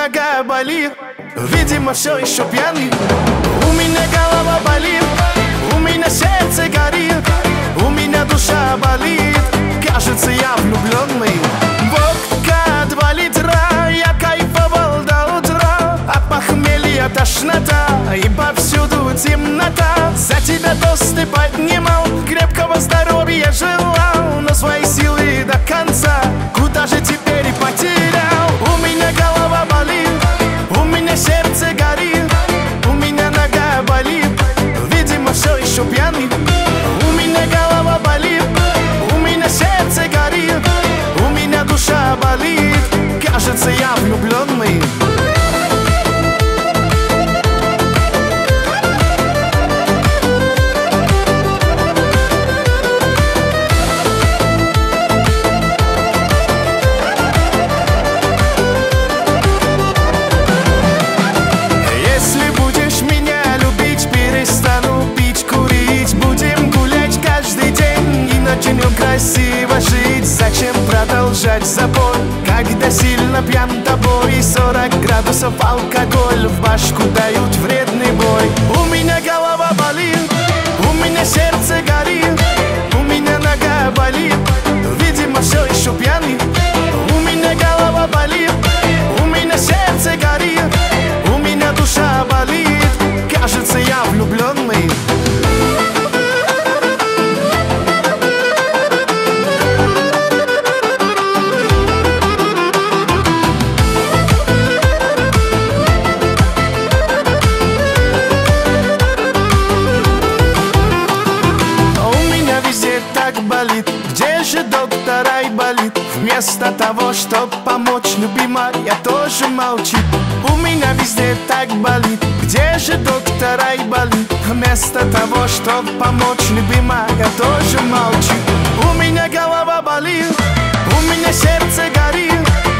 нога болит, видимо, все еще пьяный. У меня голова болит, у меня сердце горит, у меня душа болит, кажется, я влюбленный. Водка 2 литра, я кайфовал до утра, от похмелья тошнота и повсюду темнота. За тебя тосты поднимал, крепкого здоровья желал, но свои силы до конца куда же теперь и потерял. У меня голова болит, у меня сердце горит, у меня нога болит, видимо, все еще пьяный. У меня голова болит, у меня сердце горит, у меня душа болит, кажется, я влюбленный. Красиво жить, зачем продолжать забой, когда сильно пьян тобой? 40 градусов алкоголь в башку дают вредный бой. У меня голова болит, у меня сердце горит, у меня нога болит, видимо, все еще пьяный. У меня голова болит, у меня сердце горит, у меня душа болит, кажется, я влюбленный. Болит. Где же доктор Айболит? Вместо того, чтоб помочь, любимая тоже молчит. У меня везде так болит. Где же доктор Айболит? Вместо того, чтоб помочь, любимая тоже молчит. У меня голова болит, у меня сердце горит,